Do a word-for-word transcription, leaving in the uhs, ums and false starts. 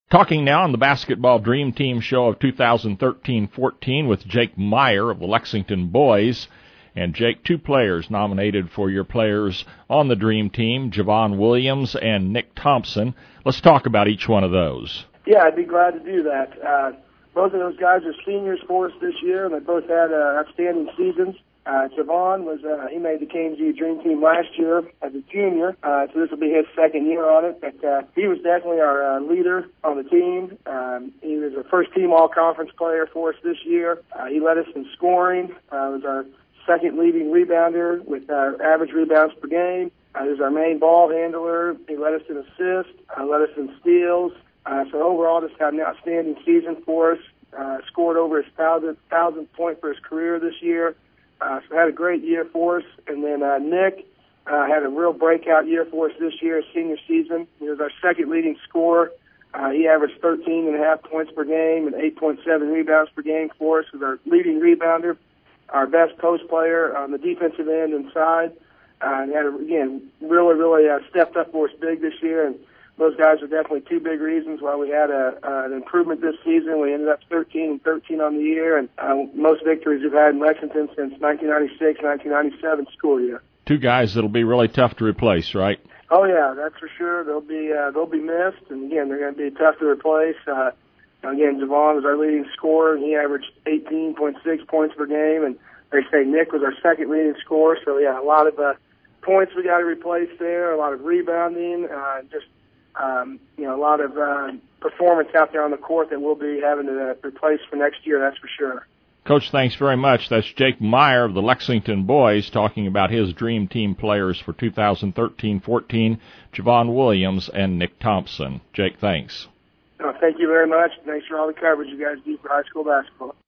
Talking now on the Basketball Dream Team show of two thousand thirteen fourteen with Jake Meyer of the Lexington Boys. And, Jake, two players nominated for your players on the Dream Team, Javon Williams and Nick Thompson. Let's talk about each one of those. Yeah, I'd be glad to do that. Uh, both of those guys are seniors for us this year, and they both had uh, outstanding seasons. Uh, Javon was, uh, he made the K M G Dream Team last year as a junior, uh, so this will be his second year on it, but, uh, he was definitely our, uh, leader on the team. Um, he was a first team all-conference player for us this year. Uh, he led us in scoring, uh, was our second leading rebounder with, uh, average rebounds per game. Uh, he was our main ball handler. He led us in assists, uh, led us in steals. Uh, so overall, just had an outstanding season for us. Uh, scored over his thousand, thousandth point for his career this year. Uh, so had a great year for us. And then uh, Nick uh, had a real breakout year for us this year, his senior season. He was our second leading scorer. Uh, he averaged thirteen and a half points per game and eight point seven rebounds per game for us. He was our leading rebounder, our best post player on the defensive end inside. Uh, and had, a, again, really, really uh, stepped up for us big this year. And those guys are definitely two big reasons why we had a, uh, an improvement this season. We ended up thirteen and thirteen on the year, and uh, most victories we've had in Lexington since nineteen ninety-six, nineteen ninety-seven school year. Two guys that'll be really tough to replace, right? Oh yeah, that's for sure. They'll be uh, they'll be missed, and again, they're going to be tough to replace. Uh, again, Javon was our leading scorer, and he averaged eighteen point six points per game, and they say Nick was our second leading scorer. So yeah, a lot of uh, points we got to replace there, a lot of rebounding, uh, just. Um, you know, a lot of uh, performance out there on the court that we'll be having to uh, replace for next year, that's for sure. Coach, thanks very much. That's Jake Meyer of the Lexington Boys talking about his Dream Team players for two thousand thirteen fourteen, Javon Williams and Nick Thompson. Jake, thanks. Uh, thank you very much. Thanks for all the coverage you guys do for high school basketball.